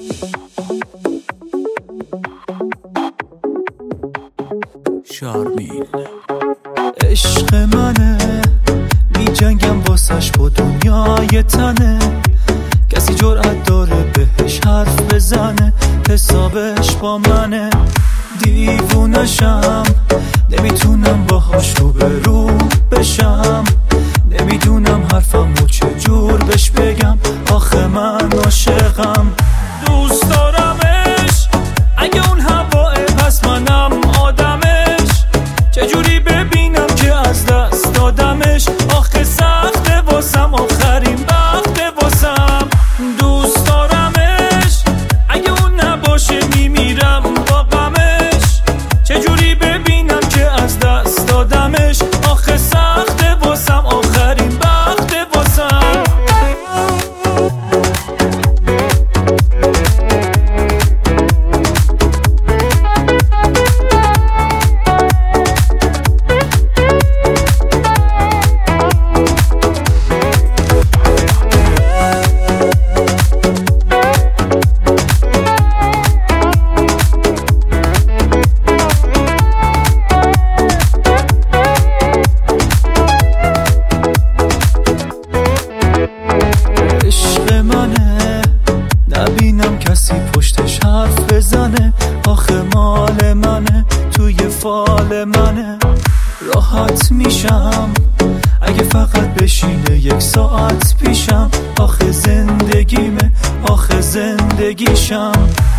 شارمیل عشق منه، می جنگم واسش با دنیای تنه. کسی جرأت داره بهش حرف بزنه، حسابش با منه. دیوونشم، نمیتونم باهاش رو به رو بشم. نمیدونم حرفمو چجور بهش بگم، آخه من عاشقم. دوست دارمش، اگه اون هواه پس منم آدمش. چجوری ببینم که از دست دادمش، آخه سخته واسم آخرین وقته واسم. دوست دارمش، اگه اون نباشه میمیرم با غمش. چجوری ببینم که از دست دادمش، آخه سخته واسم آخرین وقته واسم. نبینم کسی پشتش حرف بزنه، آخه مال منه، توی فال منه. راحت میشم اگه فقط بشینه یک ساعت پیشم. آخه زندگیمه، آخه زندگیشم.